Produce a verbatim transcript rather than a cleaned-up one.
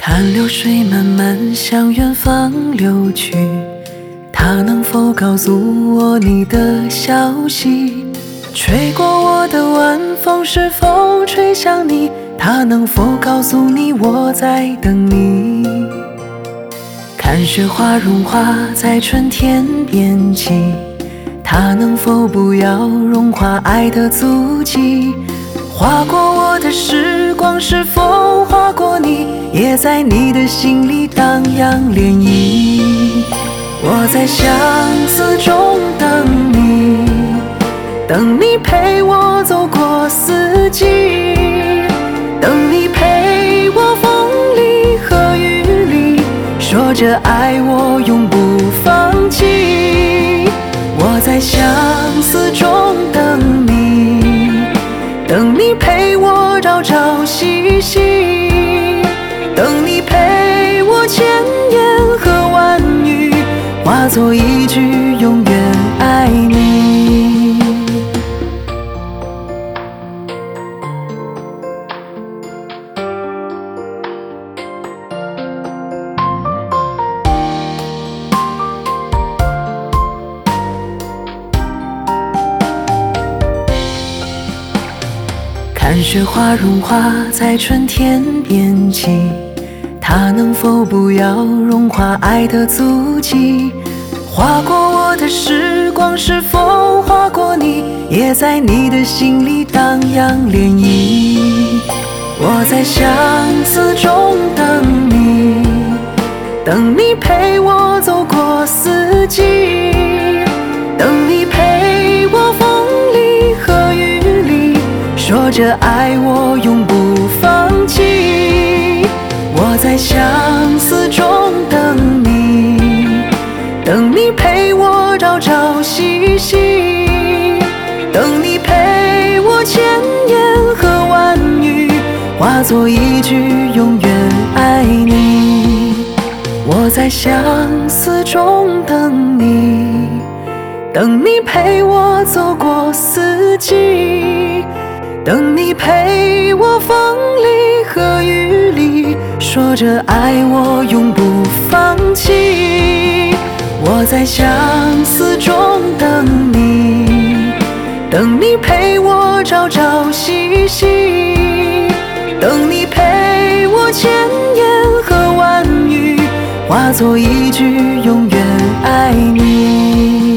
看流水慢慢向远方流去，它能否告诉我你的消息？吹过我的晚风是否吹向你？它能否告诉你我在等你？看雪花融化在春天边际，它能否不要融化爱的足迹？划过我的时光是否划过你？也在你的心里荡漾涟漪。我在相思中等你，等你陪我走过四季，等你陪我风里和雨里，说着爱我永不放弃。我在相思中等你，等你陪我朝朝夕夕，等你陪我千言和万语，化作一句永远爱你。看雪花融化在春天边际，它能否不要融化爱的足迹？划过我的时光是否划过你？也在你的心里荡漾涟漪。我在相思中等你，等你陪我走过四季，等你陪我风里和雨里，说着爱我永不放弃。我在相思中等你，等你陪我朝朝夕夕，等你陪我千言和万语，化作一句永远爱你。我在相思中等你，等你陪我走过四季，等你陪我风里和雨里，说着爱我永不放弃。我在相思中等你，等你陪我朝朝夕夕，等你陪我千言和万语，化作一句永远爱你。